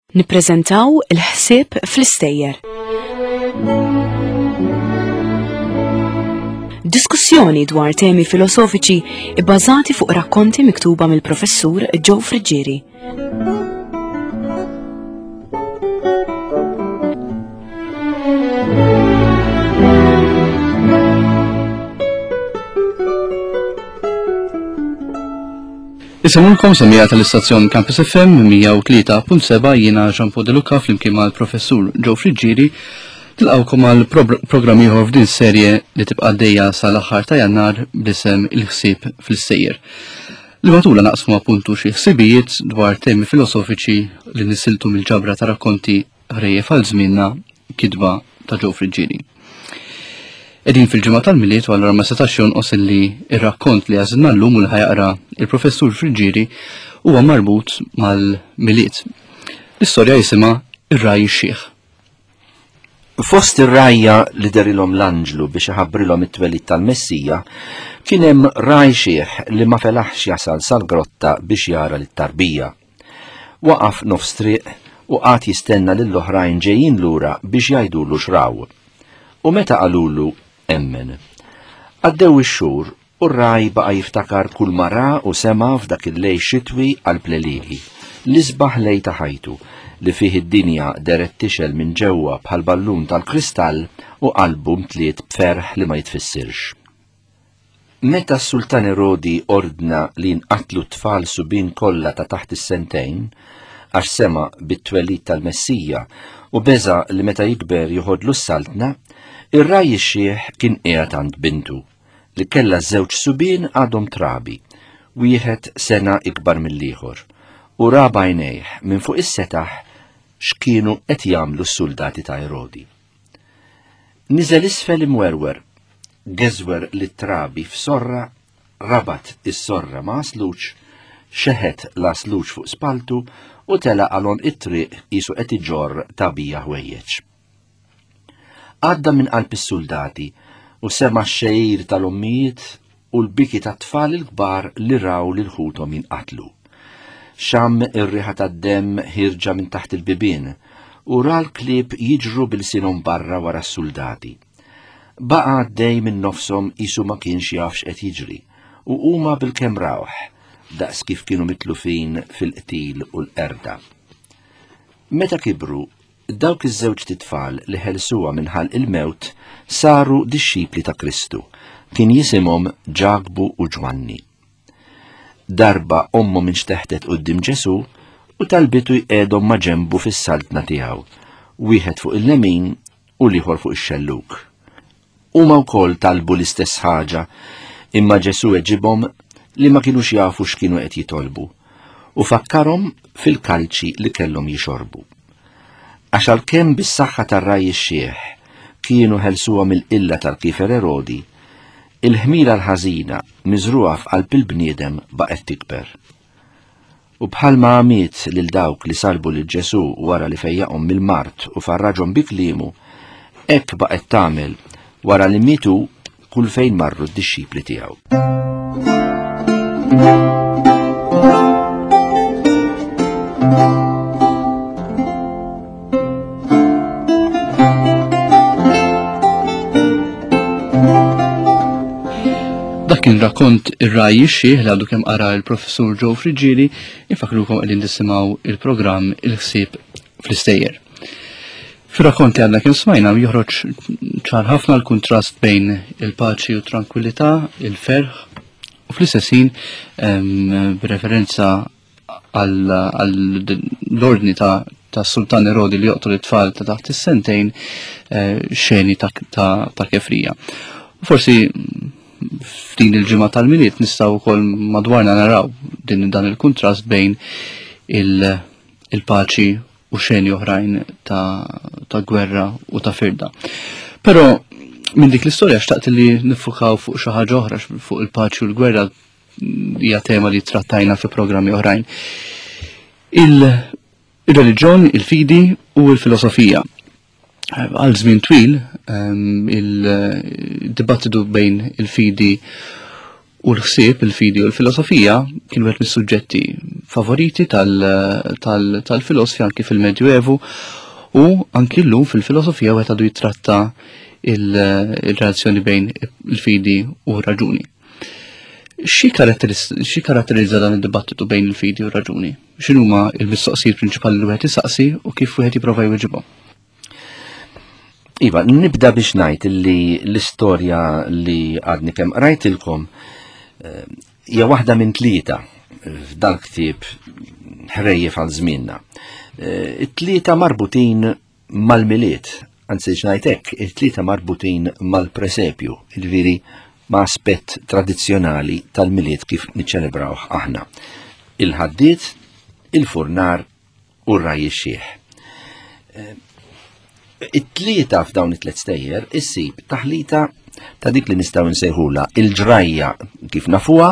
Nippreżentaw il-ħsieb fl-istejjer. Diskussjoni dwar temi filosofiċi bbażati fuq rakkonti miktuba mill-professur Joe Frigieri. Isemulkom semija tal-istazzjon Campus FM 103.7 jiena Jean-Paul De Luca flimkien mal-professur Joe Frigieri tilqawkom għal programm ieħor f'din serje li tibqa' għaddejja sal-aħħar ta' Jannar b'isem il-ħsieb fl-istejjer. Li matula naqsmu appuntu xi ħsibijiet dwar temi filosofiċi li nisiltu mill-ġabra ta' rakkonti ħrejjef għal żmienna kitba ta' Joe Frigieri. Edin fil-ġimgħa tal-miliet u allura ma setax jonqos li ir-rakkont li għażilna llum u li ħajaqra il-professur Frigieri huwa marbut mal-miliet. L-istorja jisimha Ir-Raj ix-Xieħ. Fost ir-rajja li derilhom l-anġlu biex iħabbrilhom it-twelid tal-Messija, kien hemm raj xieħ li ma felaħx jasal sal-grotta biex jara lit-tarbija. Waqaf nofs triq u qagħad jistenna lill-oħrajn ġejjin lura biex jgħidulu x'raw. U meta qalulu emmen. Għaddew ix-xhur u r-raj baqa' jiftakar kull ma ra u sema f'dak il-lejl xitwi għal plelieħi li sbaħ lejl ta' ħajtu li fih id-dinja deret tixel minn ġewwa bħal ballun tal-kristall u qalbu mtliet b'ferħ li ma jitfissirx. Meta s-Sultan Erodi ordna li nqatlu t-tfal subin kollha ta' taħt is-sentejn għax sema bit-twelid tal-Messija u beża li meta jikber joħodlu s-saltna, ir-Raj ix-Xieħ kien qiegħed għand bintu li kellha żewġ subien għadhom trabi, wieħed sena ikbar mill-ieħor, u ra b'għajnejh minn fuq is-setaħ x'kienu qed jagħmlu s-suldati ta' Erodi. Niżel isfel imwerwer, geżwer lit-trabi f'sorra, rabat is-sorra ma' asluċ, xeħet l-asluċ fuq spaltu u tela għalhom it-triq qisu qed iġorr tabija ħwejjeġ. Għadda minn qalb is-suldati u sema x-xejjir tal-ommijiet u l-biki tat-tfal il-kbar li raw li l-ħuthom jinqatlu. Xam ir-riħa tad-demm ħirġa minn taħt il-bibien u ra l-klieb jiġru bil-sinhom barra wara s-suldati. Baqa' għaddej minn nofshom qisu ma kienx jafx qed jiġri u huma bil-kemm rawħ daqs kif kienu mitlufin fil-qtil u l-qerda. Meta kibru, dawk iż-żewġ titfal li ħelsuha minħall il-mewt saru dixxipli ta' Kristu, kien jisimhom Ġagbu u Ġwanni. Darba ommhom inxteħtet quddiem Ġesu u talbitu jqiegħdhom ma' ġenbu fis-saltna tiegħu, wieħed fuq il-lemin u l-ieħor fuq ix-xelluk. Huma wkoll talbu l-istess ħaġa, imma Ġesu eġibhom li ma kinux jafu x'kienu qed jitolbu u fakkarhom fil-kalċi li kellhom jixorbu. Għax għalkemm bis-saħħa tar-Raj ix-Xieħ kienu ħelsuha mill-qilla tal-Kifer Erodi, il-ħmira l-ħażina miżruha f'qalb il-bniedem baqgħet tikber. U bħalma għamiet lil dawk li salbu lil Ġesu wara li fejjaqhom mill-mart u farraġhom bi kliemu, hekk baqgħet tagħmel wara li mietu kull fejn marru d-dixxipli tiegħu. Dak kien rakkont Ir-Raj ix-Xieħ li għadu kemm qara l-professur Joe Frigieri, infakrukom qegħdin nisimgħu il-programm il-ħsieb fl-istejjer. Fir-rakkont li għadna kien smajna joħroġ ċar ħafna l-kuntrast bejn il-paċi u tranquillità, il-ferħ u fl-istess ħin b'referenza għall-ordni ta' Sultan Erodi li joqtol it-tfal ta' taħt is-sentejn xeni ta' kefrija. Forsi f'din il-ġimgħa tal-miliet nistgħu wkoll madwarna naraw dan il-kuntrast bejn il-paċi u xeni oħrajn ta' gwerra u ta' firda. Però minn dik l-istorja xtaqt li nifukaw fuq xi ħaġa oħra fuq il-paċi u l-gwerra hija tema li trattajna fi programmi oħrajn. Il-reliġjon, il-fidi u l-filosofija. Għal żmien twil il-dibattitu bejn il-fidi u l-ħsieb, il-fidi u l-filosofija kienu wieħed mis-suġġetti favoriti tal-filosofi anki fil-Medjuevu u anki llum fil-filosofija wieħed għadu jitratta il-relazzjoni bejn il-fidi u raġuni. Xi karatterizza dan id-dibattitu bejn il-fidi u raġuni? X'inhuma l-mistoqsijiet prinċipali li wieħed isaqsi u kif wieħed jipprova jweġibhom? Iva, nibda biex ngħid li l-istorja li għadni kemm qrajtilkom hija waħda minn tlieta f'dan ktieb ħrejjef għal żmienna. It-tlieta marbutin mal-miliet, anzi ngħid hekk, it-tlieta marbutin mal-presepju, jiġifieri ma' aspett tradizzjonali tal-miliet kif niċċelebrawh aħna. Il-ħaddiet, il-furnar u r-rajj ix-xieħ. It-tlieta f'dawn it-tliet stejjer issib taħlita ta' dik li nistgħu nsejħula il-ġrajja kif nafuha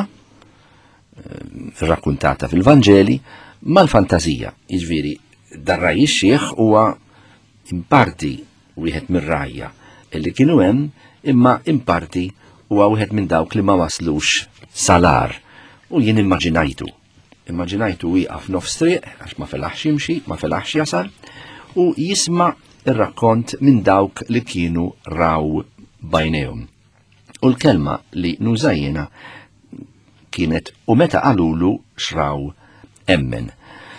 rakkuntata fil-Vanġeli mal-fantazija. Jiġifieri dar-rajj ix-xieħ huwa imparti wieħed mir-rajja li kienu hemm imma imparti huwa wieħed minn dawk li ma waslux salar. U jien immaġinajtu wieqaf nofs triq għax ma felaħx jimxi, ma felaħx jasal u jisma' ir-rakkont minn dawk li kienu raw bajnejhom. U l-kelma li nużajjena kienet u meta qalulu xraw emmen.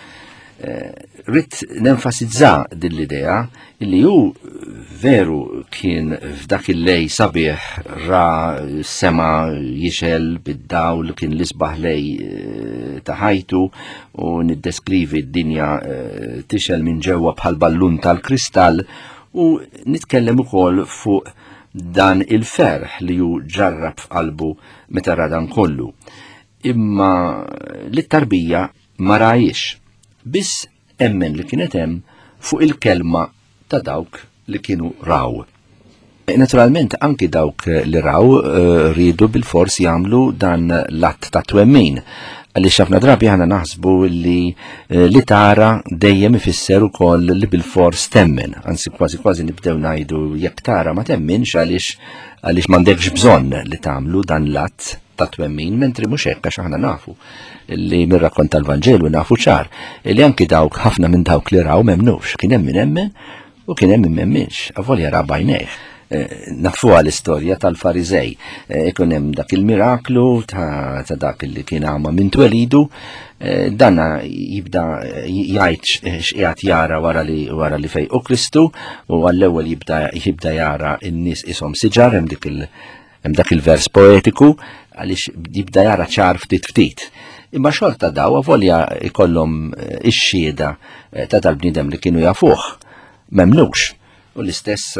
Rid nenfasizza din l-idea li hu veru kien f'dak il-lej sabiħ ra sema jixel bid-dawl kien l-isbaħ lej ta' ħajtu u niddeskrivi d-dinja tixel minn ġewwa bħal ballun tal-kristall u nitkellem ukoll fuq dan il-ferħ li hu ġarrab f'qalbu meta ra dan kollu. Imma l-tarbija ma rajix, biss emmen li kienet hemm fuq il-kelma ta' dawk li kienu raw. Naturalment anki dawk li raw rridu bil-fors jagħmlu dan l-att ta' twemmin. Għaliex ħafna drabi ħana naħsbu li tara dejjem ifisser ukoll li bil-fors temmen. Anzi kważi nibdew ngħidu jekk tara ma temminx għaliex m'għandekx bżonn li tagħmlu dan l-att ta' twemmin, mentri mhux hekk għax aħna nafu li mir-rakkont tal-Vanġelu nafu ċar li anki dawk ħafna minn dawk li raw m'hemmnux. Kien hemm min emmen u kien hemm min m'emminx, avolja ra bajnejh. Nafuha l-istorja tal-Farizej. Ikun hemm dak il-miraklu ta' dak li kien għama minn twelidu, danna jibda jgħid x'qiegħed jara wara li fejqu Kristu u għall-ewwel jibda jara n-nies ishom siġar hemm dak il-vers poetiku għaliex jibda jara ċar ftit. Imma xorta daw avolja ikollhom ix-xhieda ta' tal-bniedem li kienu jafuh m'hemmlux. U l-istess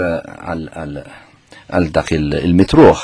għal dak il-mitruħ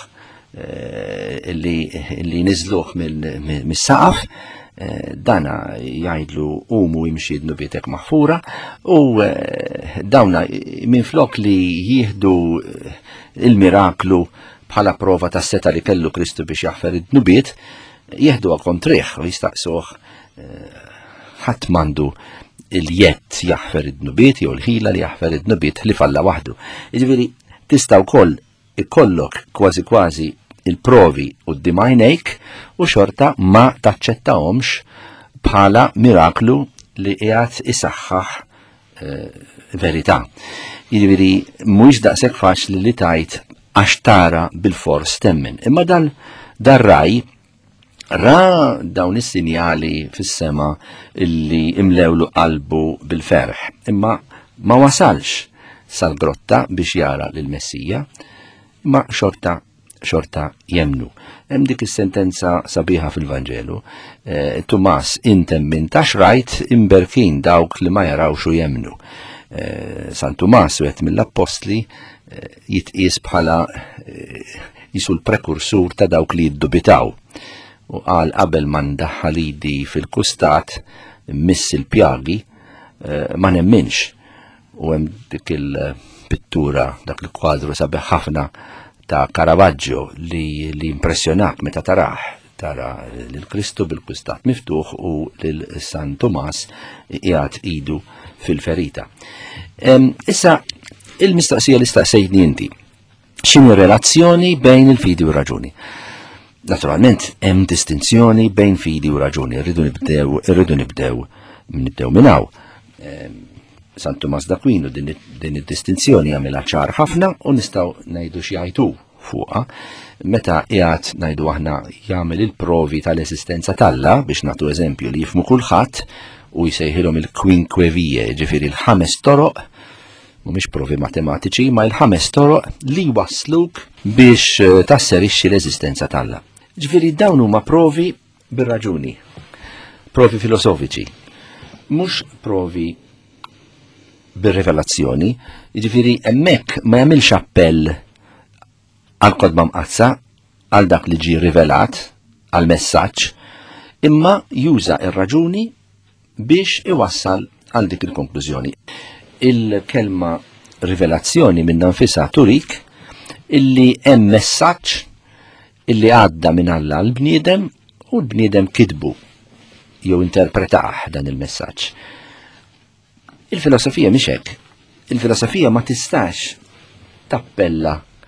li niżluh mis-saqaf, dana jgħidlu qumu jimxi d-nubietek maħfura u dawna minflok li jieħdu il-miraklu bħala prova ta' seta li kellu Kristu biex jaħfer id-nubiet, jieħdu kontriħ u jistaqsuh ħadd m'għandu il-jett jaħfer id-nubiet jew l-ħila li jaħfer id-nubiet li falla waħdu. Jiġifieri tista' wkoll ikollok kważi il-provi quddiem għajnejk u xorta ma taċċettahomx bħala miraklu li qiegħed isaħħaħ verità. Jiġifieri mhuwiex daqshekk faċli li tgħid għax tara bil-fors temmen. Imma dar-raj ra dawn is-sinjali fis-sema illi imlewlu qalbu bil-ferħ, imma ma wasalx sal-grotta biex jara lill-Messija, imma xorta jemnu. Hemm dik is-sentenza sabiħa fil-Vanġelu, Tumas intem minn tax rajt imberkin dawk li ma jarawx u jemnu. San Tumas wieħed mill-Apostli jitqies bħala jisu l-prekursur ta' dawk li jiddubitaw. U qal qabel ma ndaħħalidi fil-kustat miss il-pjagi ma nemminx. U hemm dik il-pittura, dak il-kwadru sabiħ ħafna ta' Caravaggio li impressjonak meta tara l-Kristu bil-kustat miftuħ u l-San Tomas qiegħed idu fil-ferita. Issa il-mistoqsija li staqsejtni inti, x'inhi relazzjoni bejn il-fidi u raġuni? Naturalment, hemm distinzjoni bejn fidi u raġuni. Irridu nibdew minn hawn. San Tomas d'Aquino din id-distinzjoni għamilha ċar ħafna u nistgħu ngħidu xi jgħidu fuqha. Meta qiegħed ngħidu aħna jagħmel il-provi tal-esistenza talla biex nagħtu eżempju li jifmu kulħadd u jsejħilhom il-quinque vie, ġifieri l-5 toroq, mhumiex provi matematiċi, ma l-5 toroq li wasluk biex tasserixxi l-eżistenza talla. Ġifieri dawn huma provi bir-raġuni, provi filosofiċi, mhux provi bir-rivelazzjoni, jiġifieri hemmhekk ma jagħmilx appell għal kodba mqazza għal dak li ġie rivelat, għal messaġġ, imma juża ir-raġuni biex iwassal għal dik il-konklużjoni. Il-kelma rivelazzjoni minn nfisha turik illi hemm messaġġ illi għadda minn Alla l-bniedem u l-bniedem kitbu jew interpretah dan il-messaġġ. Il-filosofija mhix hekk. Il-filosofija ma tistax tappella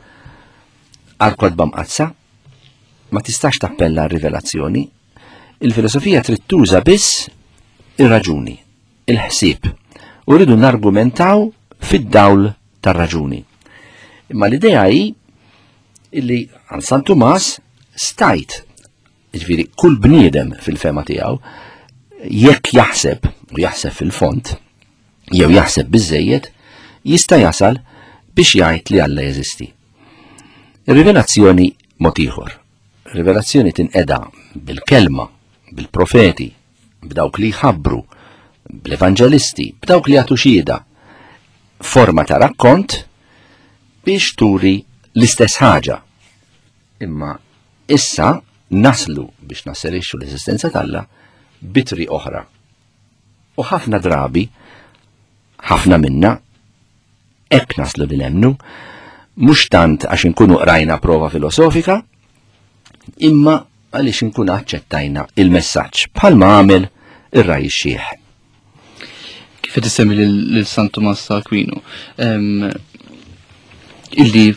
għal kodba mqazza, ma tistax tappella għal rivelazzjoni. Il-filosofija trid tuża biss ir-raġuni, il-ħsieb, u rridu nargumentaw fid-dawl tar-raġuni. Imma l-idea hi illi għal San Tomas stajt, jiġifieri kull bniedem fil-fema tiegħu, jekk jaħseb u jaħseb fil-font, jew jaħseb biżżejjed, jista' jasal biex jgħid li Alla jeżisti. Ir-rivelazzjoni mod ieħor. Ir-rivelazzjoni tinqeda bil-kelma, bil-profeti, b'dawk li jħabbru, bl-evanġelisti, b'dawk li jagħtu xhieda, forma ta' rakkont biex turi l-istess ħaġa. Imma issa naslu biex nasserixxu l-eżistenza talla bitri oħra. U ħafna drabi, ħafna minna, hekk naslu li nemnu, mhux tant għax inkunu qrajna prova filosofika, imma għaliex inkunu aċċettajna il-messaġġ bħalma għamel ir-Rai x-Xieħ. Kif qed issemmi lil San Tomas d'Aquino, illi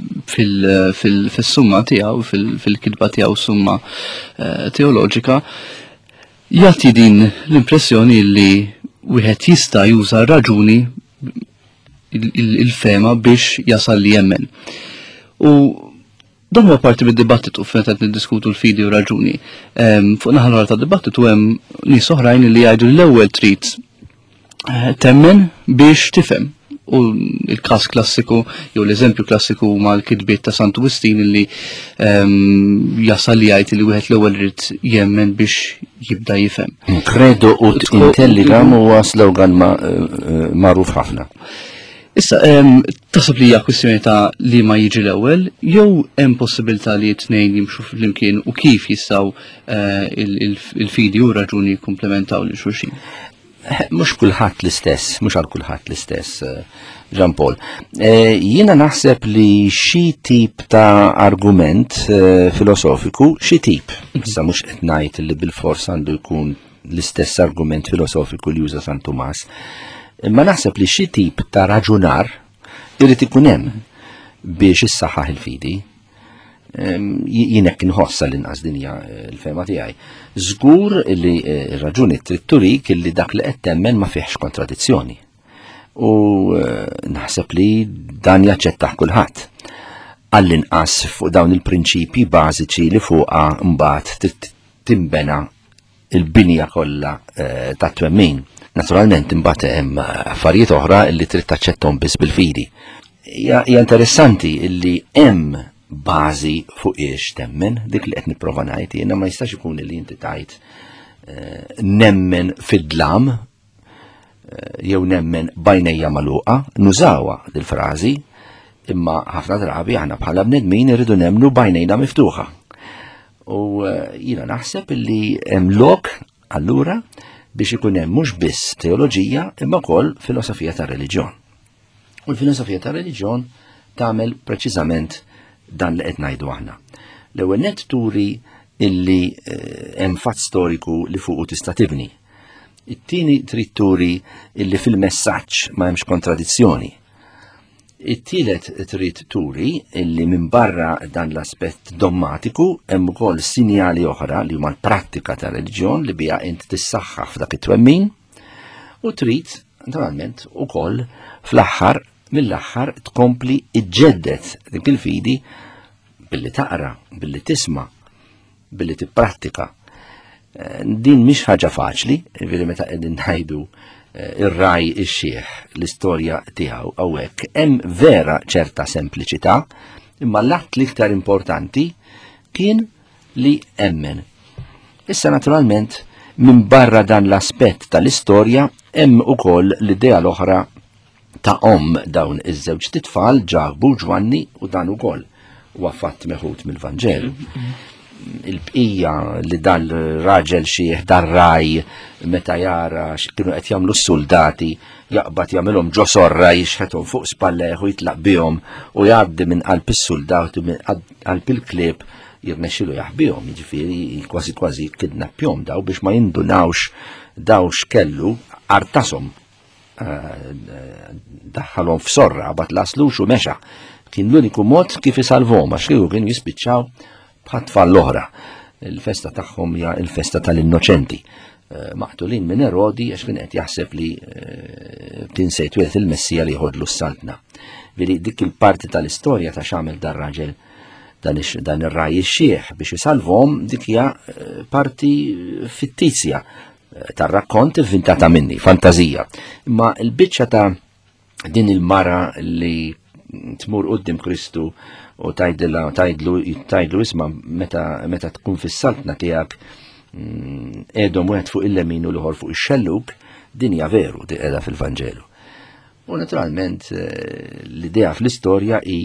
fil-summa tiegħu, fil-kitba tiegħu summa teoloġika, jagħti din l-impressjoni li wieħed jista' juża raġuni il-fema biex jasal li jemmen. U dan huwa parti mid-dibattitu fejn qed niddiskutu l-fidi u raġuni. Fuq naħa l-oħra tad-dibattitu hemm nies oħrajn li jgħidu l-ewwel trid temmen biex tifhem. U il-każ klassiku, jew l-eżempju klassiku huma l-kitbiet ta' Sant Agustin li jasal li jgħid li wieħed l-ewwel irid jemmen biex jibda jifhem. Credo ut intelligam huwa slogan magħruf ħafna. Issa, tasab li hija kwistjoni ta' li ma jiġi l-ewwel, jew hemm possibilità li t-tnejn jimxu flimkien u kif jistgħu il-fidi u raġuni jikkumplementaw lil xulxin. Mhux kulħadd l-istess, mhux għal kulħadd l-istess, Jean Paul. Jiena naħseb li xi tip ta' argument filosofiku, xi tip. Issa mhux qed ngħid li bil-fors għandu jkun l-istess argument filosofiku li juża San Tomas. Imma naħseb li xi tip ta' raġunar irid ikun hemm biex issaħħaħ il-fidi. Jien hekk inħossa l-inqas dinja l-fema tiegħi. Żgur li r-raġuni trid turik illi dak li qed temmen ma fihx kontradizzjoni. U naħseb li dan jaċċettaħ kulħadd. Għall-inqas fuq dawn il-prinċipji bażiċi li fuqha mbagħad timbena il-binja kollha tat-twemmin. Naturalment imbagħad hemm affarijiet oħra li trid taċċetthom biss bil-fidi. Hija interessanti illi hemm bażi fuq iex temmen, dik li qed nipprova ngħid, jiena ma jistax ikun li inti tgħid nemmen fid-dlam jew nemmen bajnejja magħluqa, nużawha dil-frażi, imma ħafna drabi aħna bħala bnedmin irridu nemmnu bajnejna miftuħa. U jiena naħseb illi hemm lok allura biex ikun hemm mhux biss teoloġija imma wkoll filosofija tar-reliġjon. U l-filosofija tar-reliġjon tagħmel preċiżament dan li qed ngħidu aħna. L-ewwel nett turi illi hemm fatt storiku li fuqu tista' tibni. It-tieni trid turi illi fil-messaġġ ma hemmx kontradizzjoni. It-tielet trid turi illi minn barra dan l-aspett dommatiku hemm ukoll sinjali oħra li huma l-prattika ta' reliġjon li biha int tissaħħaħ f'dak it-twemmin u trid naturalment ukoll fl-aħħar mill-aħħar tkompli iġġedded dik il-fidi billi taqra, billi tisma', billi tipprattika. Din mhix ħaġa faċli, veri meta qegħdin ngħidu ir-raj ix-xieħ l-istorja tiegħu hawnhekk hemm vera ċerta sempliċità, imma l-att l-iktar importanti kien li emmen. Issa naturalment minn barra dan l-aspett tal-istorja hemm ukoll l-idea l-oħra ta' dawn iż-żewġ titfal Ġabu Ġwanni u dan ukoll huwa fatt meħud mill-Vanġelu. Il-bqija li dal-raġel xieħ dar-raj meta jara kienu qed jagħmlu s-soldati jaqbad jagħmilhom ġosorra jixħethom fuq spalleħ u jitlaq bihom u jgħaddi minn qalb is-soldati minn qalb il-klieb jirnexxielu jaħbihom, jiġifieri kważi kidnappjhom daw biex ma jindunawx daw x'kellu artasom daħħalhom f'sorra bad laslux u mexa. Kien l-uniku mod kif isalvhom għax kieku kienu jispiċċaw bħat-tfal l-oħra. Il-festa tagħhom hija il-festa tal-innoċenti. Maqtulin minn Erodi għax kien qed jaħseb li kien se jitwieled il-Messija li jħodlu s-saltna. Veri dik il-parti tal-istorja ta' x'għamel dar raġel dan ir-raj ix-xieħ biex isalvhom dik hija parti fittizja tar-rakkont inventata minni, fantażija. Imma l-biċċa ta' din il-mara li tmur qudiem Kristu u tajdlu isma' meta tkun fis-saltna tiegħek qiegħdhom wieħed fuq il-lemin u l-ieħor fuq ix-xelluk, din hija veru di qiegħda fil-Vanġelu. U naturalment l-idea fl-istorja hi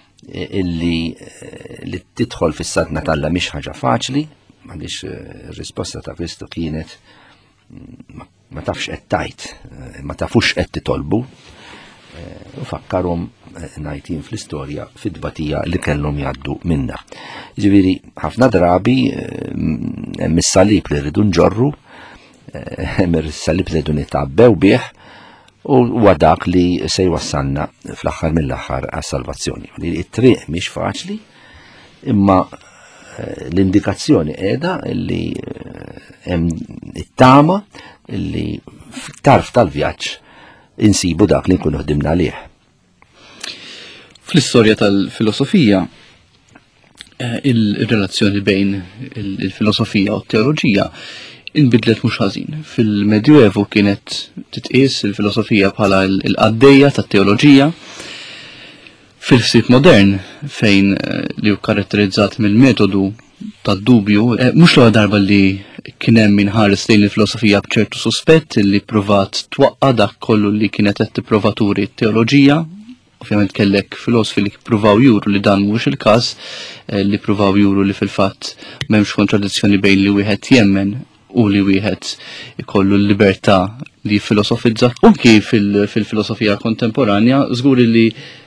li tidħol fis-saltna talla mhix ħaġa faċli, għaliex ir-risposta ta' Kristu kienet ma tafx qed tajt, ma tafux qed titolbu. U fakkarhom ngħidin fl-istorja fid-dbatija li kellhom jgħaddu minna. Ġifieri ħafna drabi hemm is-salib li rridu nġorru, hemm is-salib li rridu nitabbew bih u huwa dak li se jwassalna fl-aħħar mill-aħħar għas-salvazzjoni. It-triq mhix faċli, imma l-indikazzjoni qiegħda li hemm it-tama li tarf tal-vjaġġ insibu dak li nkunu ħdimna għalih. Fl-istorja tal-filosofija, il-relazzjoni bejn il-filosofija u t-teoloġija inbidlet mhux ħażin. Fil-Medjuevu kienet titqies il-filosofija bħala l-qaddejja tat-teoloġija. Fil-ħsieb modern fejn li hu karatterizzat mill-metodu tad-dubju, mhux l-ewwel darba li kien hemm minħares lejn il-filosofija b'ċertu suspett li provat twaqqa dak kollu li kienet qed tipprova turi t-teoloġija. Ovvjament kellek filosofi li pruvaw juru li dan mhux il-każ, li pruvaw juru li fil-fatt m'hemmx kontradizzjoni bejn li wieħed jemmen u li wieħed ikollu l-libertà li filosofizza. Anki fil-filosofija kontemporanja żgur li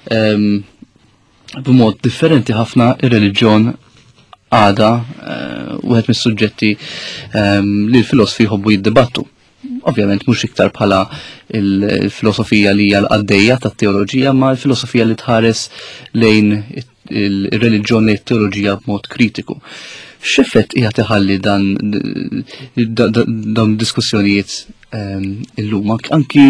b'mod differenti ħafna ir-reliġjon għada wieħed mis-suġġetti li l-filosofi jħobbu jiddibattu. Ovvjament mhux iktar bħala il-filosofija li hija l-qaddejja tat-teoloġija, ma l-filosofija li tħares lejn ir-reliġjon lejn it-teoloġija b'mod kritiku. X'effett hija tiħalli dawn diskussjonijiet illum anki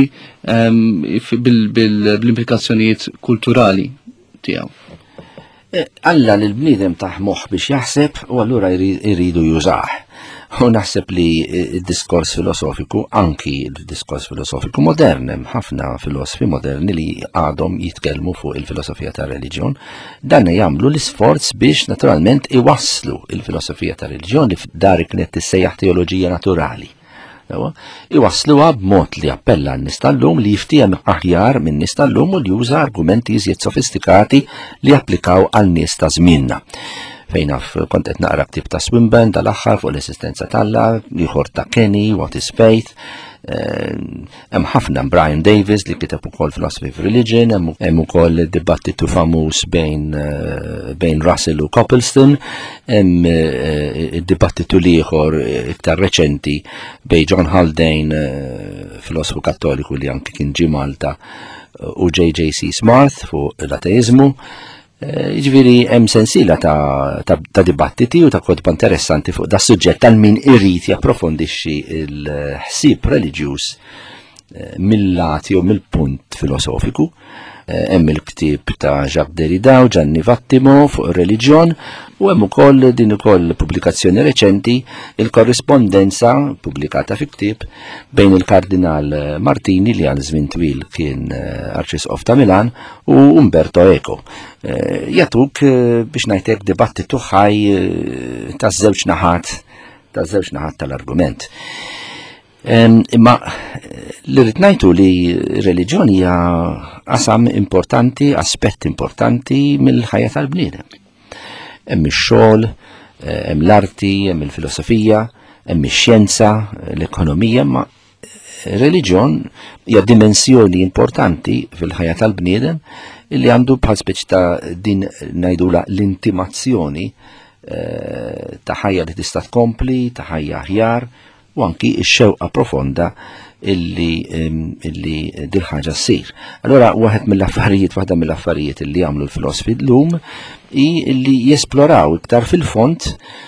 bil-implikazzjonijiet kulturali tiegħu? Alla li l-bniedem taħmoħ biex jaħseb u allura jridu jużah. U naħseb li d-diskors filosofiku, anki d-diskors filosofiku modern, hemm ħafna filosofi moderni li għadhom jitkellmu fuq il-filosofija ta' reliġjon, dan jagħmlu l-isforz biex naturalment iwasslu il-filosofija ta' reliġjon li f'dar kienet tissejjaħ teoloġija naturali. Iwassluha b'mod li appella n-nies tal-lum li jiftihem aħjar minn nies tal-lum u li juża argumenti iżjed sofistikati li japplikaw għal nies ta' żmienna. Fejn kont qed naqra ktib ta' Swinburne tal-aħħar fuq l-esistenza tal-Alla, ieħor ta' Kenny, What is Faith, Hemm ħafna Brian Davis li kiteb ukoll Philosophy of Religion, hemm ukoll dibattitu famuż bejn Russell u Copleston, hemm dibattitu ieħor iktar reċenti bejn John Haldane, filosofu kattoliku li anke kien ġie Malta, u J.J.C. Smart fuq l-ateizmu. Ġifieri hemm sensiela ta' dibattiti u ta' kodba interessanti fuq da' suġġett tal min irrid japprofondixxi l-ħsieb reliġjuż mill-lati u mill-punt filosofiku. Hemm il-ktieb ta' Jacques Derrida u Gianni Vattimo fuq ir-reliġjon u hemm ukoll din ukoll pubblikazzjoni reċenti il-korrispondenza pubblikata fi ktieb bejn il-Kardinal Martini li għal żmien twil kien Arċisqof ta' Milan u Umberto Eco. Jatuk biex ngħidlek dibattitu ħaj taż-żewġ naħat tal-argument. Imma li rrid ngħidu li r-reliġjoni hija qasam importanti, aspett importanti mill-ħajja tal-bniedem. Hemm ix-xogħol, hemm l-arti, hemm il-filosofija, hemm ix-xjenza, l-ekonomija, ma reliġjon hija dimensjoni importanti fil-ħajja tal-bniedem illi għandu bħal speċi ta' din ngħidula l-intimazzjoni ta' ħajja li tista' tkompli, ta' ħajja aħjar, u anki x-xewqa profonda illi dil ħaġa ssir. Allora waħda mill-affarijiet illi jagħmlu l-filosofi llum hi illi jesploraw iktar fil-fond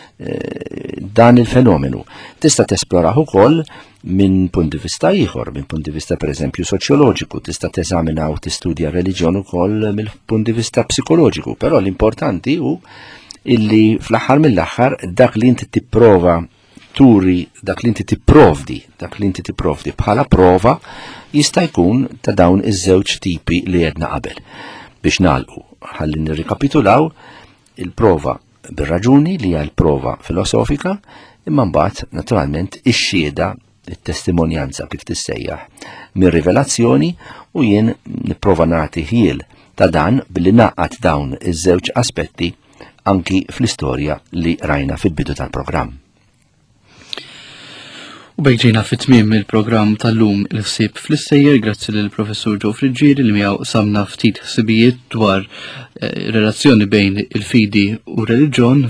dan il-fenomenu. Tista' tesploraw ukoll minn punt di vista ieħor, minn punt di vista pereżempju soċjoloġiku, tista' teżamina u tistudja reliġjon ukoll mill-punt di vista psikoloġiku, però l-importanti hu illi fl-aħħar mill-aħħar dak li inti tipprova turi, dak li inti tipprovdi bħala prova jista' jkun ta' dawn iż-żewġ tipi li għedna qabel. Biex nagħlqu ħalli nirrikapitulaw il-prova bir-raġuni li hija l-prova filosofika, imma mbagħad naturalment ix-xhieda, it-testimonjanza kif tissejjaħ mir-rivelazzjoni u jien nipprova nagħti ħiel ta' dan billi naqqat dawn iż-żewġ aspetti anki fl-istorja li rajna fil-bidu tal-programm. U bejġina fit-tmiem il-programm tal-lum il-ħsieb fl-istejjer grazzi lill-Professur Joe Frigieri li miegħu samna ftit ħsibijiet dwar relazzjoni bejn il-fidi u reliġjon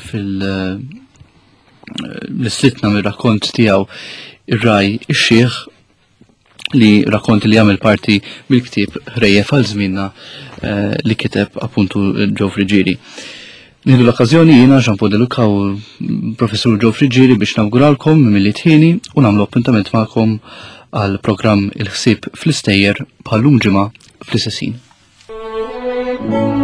fil-istitna mir-rakkont tiegħu ir-raj ix-xieħ li rakkont li jagħmel parti mill-ktieb ħrejjef għal żmienna li kiteb appuntu Joe Frigieri. Nieħdu l-okkażjoni jiena Jean-Paul De Luca u Professur Joe Frigieri biex nawguralkom milli tħieni u nagħmlu appuntament magħkom għal programm il-ħsieb fl-istejjer bħal lum ġimgħa fl-istessin.